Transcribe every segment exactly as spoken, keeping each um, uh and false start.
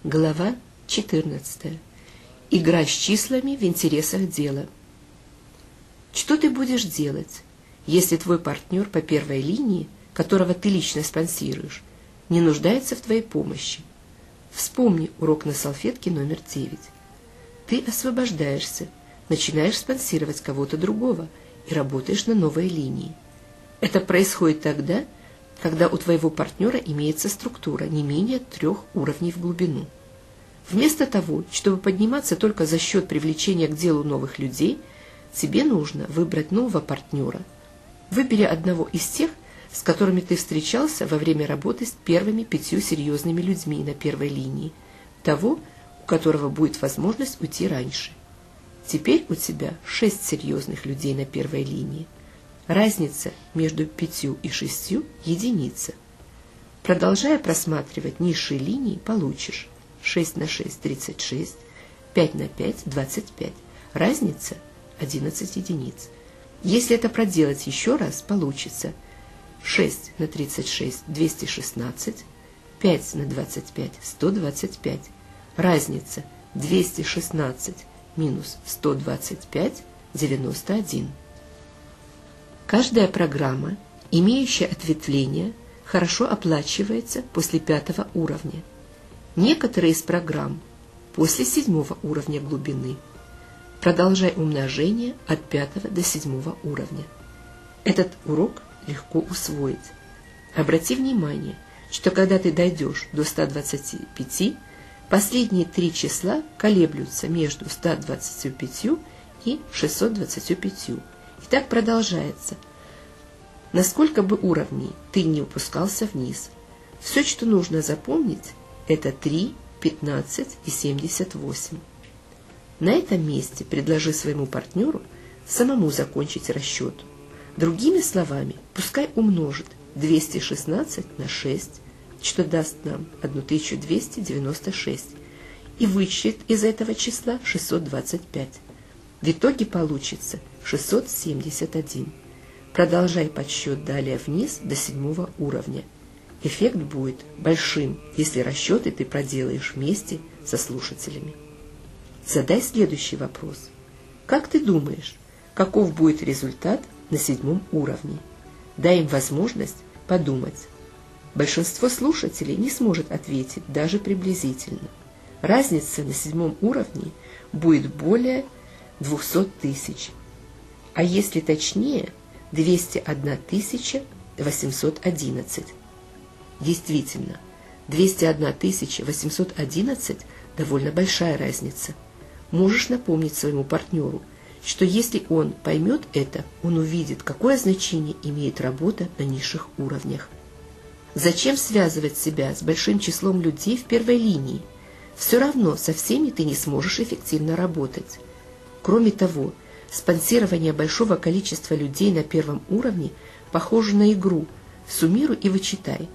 Глава четырнадцатая. Игра с числами в интересах дела. Что ты будешь делать, если твой партнер по первой линии, которого ты лично спонсируешь, не нуждается в твоей помощи? Вспомни урок на салфетке номер девять. Ты освобождаешься, начинаешь спонсировать кого-то другого и работаешь на новой линии. Это происходит тогда, когда у твоего партнера имеется структура не менее трех уровней в глубину. Вместо того, чтобы подниматься только за счет привлечения к делу новых людей, тебе нужно выбрать нового партнера. Выбери одного из тех, с которыми ты встречался во время работы с первыми пятью серьезными людьми на первой линии, того, у которого будет возможность уйти раньше. Теперь у тебя шесть серьезных людей на первой линии. Разница между пятью и шестью – единица. Продолжая просматривать низшие линии, получишь шесть на шесть – тридцать шесть, пять на пять – двадцать пять. Разница – одиннадцать единиц. Если это проделать еще раз, получится шесть на тридцать шесть – двести шестнадцать, пять на двадцать пять – сто двадцать пять. Разница – двести шестнадцать минус сто двадцать пять – девяносто один. Каждая программа, имеющая ответвление, хорошо оплачивается после пятого уровня. Некоторые из программ после седьмого уровня глубины. Продолжай умножение от пятого до седьмого уровня. Этот урок легко усвоить. Обрати внимание, что когда ты дойдешь до ста двадцати пяти, последние три числа колеблются между ста двадцатью пятью и шестьсот двадцатью пятью. И так продолжается. Насколько бы уровней ты не упускался вниз, все, что нужно запомнить, это три, пятнадцать и семьдесят восемь. На этом месте предложи своему партнеру самому закончить расчет. Другими словами, пускай умножит двести шестнадцать на шесть, что даст нам тысячу двести девяносто шесть, и вычтет из этого числа шестьсот двадцать пять. В итоге получится шестьсот семьдесят один. Продолжай подсчет далее вниз до седьмого уровня. Эффект будет большим, если расчеты ты проделаешь вместе со слушателями. Задай следующий вопрос. Как ты думаешь, каков будет результат на седьмом уровне? Дай им возможность подумать. Большинство слушателей не сможет ответить даже приблизительно. Разница на седьмом уровне будет более двухсот тысяч. А если точнее, двести одна тысяча восемьсот одиннадцать. Действительно, двести одна тысяча восемьсот одиннадцать – довольно большая разница. Можешь напомнить своему партнеру, что если он поймет это, он увидит, какое значение имеет работа на низших уровнях. Зачем связывать себя с большим числом людей в первой линии? Все равно со всеми ты не сможешь эффективно работать. Кроме того, спонсирование большого количества людей на первом уровне похоже на игру «суммируй и вычитай».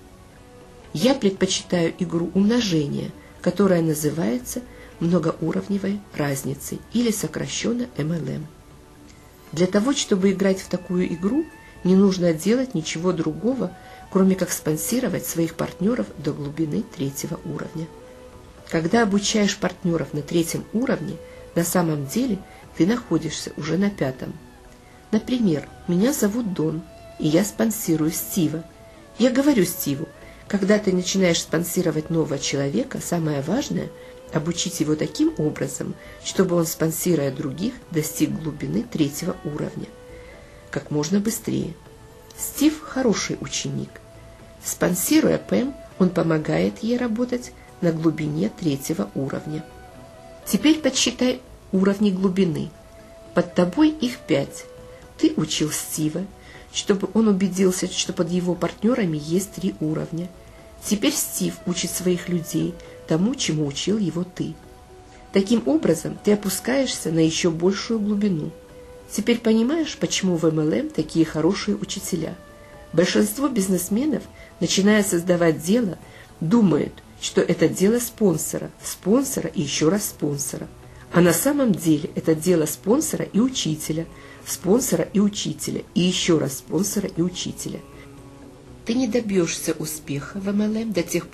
Я предпочитаю игру умножения, которая называется многоуровневой разницей или сокращенно эм эл эм. Для того, чтобы играть в такую игру, не нужно делать ничего другого, кроме как спонсировать своих партнеров до глубины третьего уровня. Когда обучаешь партнеров на третьем уровне, на самом деле ты находишься уже на пятом. Например, меня зовут Дон, и я спонсирую Стива. Я говорю Стиву, когда ты начинаешь спонсировать нового человека, самое важное – обучить его таким образом, чтобы он, спонсируя других, достиг глубины третьего уровня. Как можно быстрее. Стив – хороший ученик. Спонсируя Пэм, он помогает ей работать на глубине третьего уровня. Теперь подсчитай уровни глубины. Под тобой их пять. Ты учил Стива, чтобы он убедился, что под его партнерами есть три уровня. Теперь Стив учит своих людей тому, чему учил его ты. Таким образом, ты опускаешься на еще большую глубину. Теперь понимаешь, почему в эм эл эм такие хорошие учителя? Большинство бизнесменов, начиная создавать дело, думают, что это дело спонсора, спонсора и еще раз спонсора. А на самом деле это дело спонсора и учителя, спонсора и учителя, и еще раз спонсора и учителя. Ты не добьешься успеха в эм эл эм до тех пор,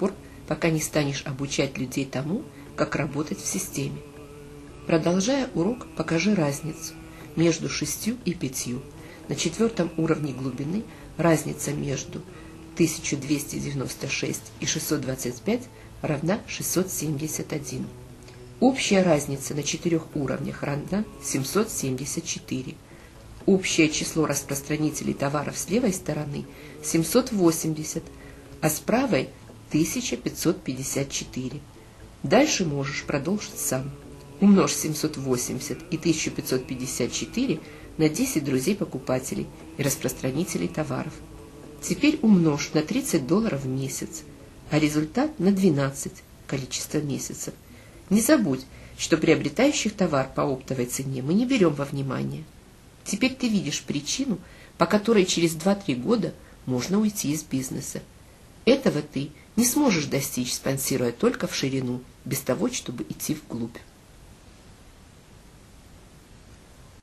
пока не станешь обучать людей тому, как работать в системе. Продолжая урок, покажи разницу между шестью и пятью. На четвертом уровне глубины разница между тысяча двести девяносто шесть и шестьсот двадцать пять равна шестьсот семьдесят один. Общая разница на четырех уровнях равна семьсот семьдесят четыре. Общее число распространителей товаров с левой стороны семьсот восемьдесят, а с правой тысяча пятьсот пятьдесят четыре. Дальше можешь продолжить сам. Умножь семьсот восемьдесят и тысячу пятьсот пятьдесят четыре на десять друзей покупателей и распространителей товаров. Теперь умножь на тридцать долларов в месяц, а результат на двенадцать количество месяцев. Не забудь, что приобретающих товар по оптовой цене мы не берем во внимание. Теперь ты видишь причину, по которой через два-три года можно уйти из бизнеса. Этого ты не сможешь достичь, спонсируя только в ширину, без того, чтобы идти вглубь.